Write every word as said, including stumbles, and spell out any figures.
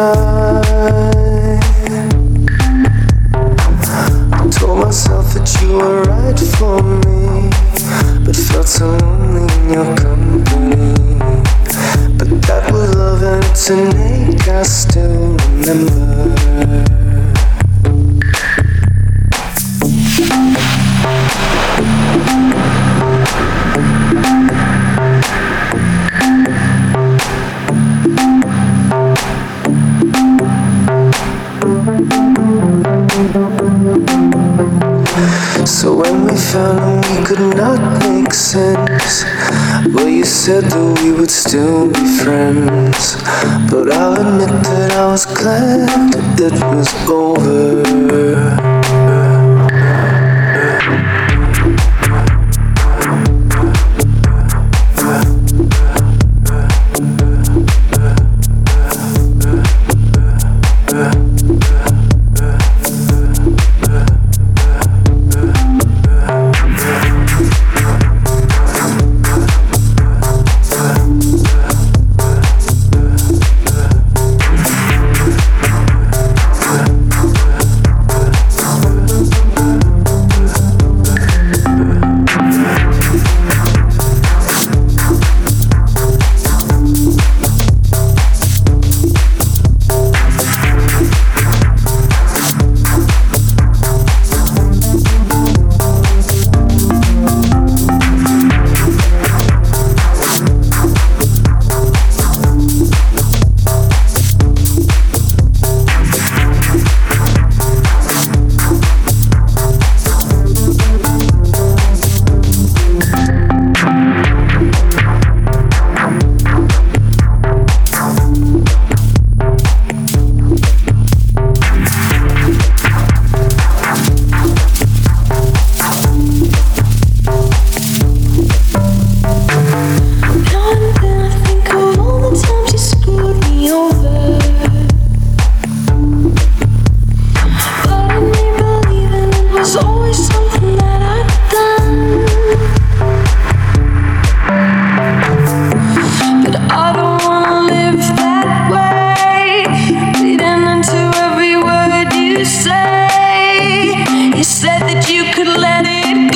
night. I told myself that you were right for me, but felt so lonely in your company. But that was love and it's innate, I still remember. So when we found out we could not make sense, well, you said that we would still be friends. But I'll admit that I was glad it was over. Said that you could let it go.